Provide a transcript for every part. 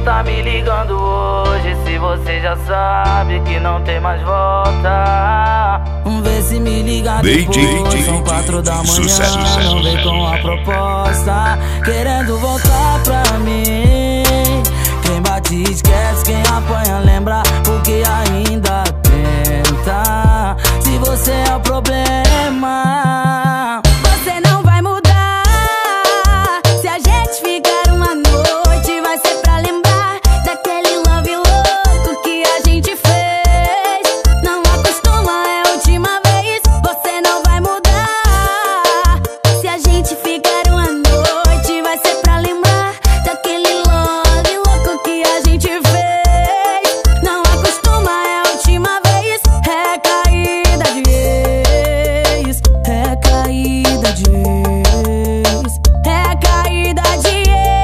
tá me ligando hoje se você já sabe que não tem mais volta? Vê se me liga depois, são 4 da manhã, não vem com a proposta, querendo voltar pra mim. Quem bate esquece, quem apanha lembra, porque ainda tenta. Se você é o problema, você não vai mudar. Se a gente ficar uma noite, vai ser pra lembrar daquele love louco que a gente fez. Não acostuma, é a última vez. Você não vai mudar. Se a gente ficar uma noite, vai ser pra lembrar daquele love louco que a gente fez. Não acostuma, é a última vez. É caída de ex, é caída de ex, é caída de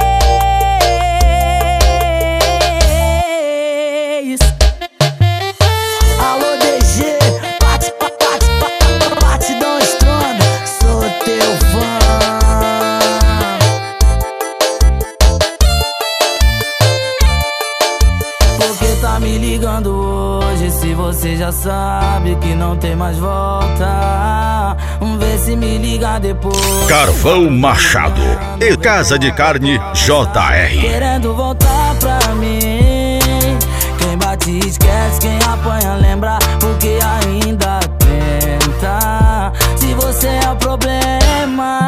ex. Alô DG, bate, batidão estronda, sou teu fã. Porque tá me ligando hoje se você já sabe que não tem mais volta? Vê se me liga depois. Carvão Machado e Casa de Carne JR. Querendo voltar pra mim. Quem bate esquece, quem apanha lembra, porque ainda tenta. Se você é o problema,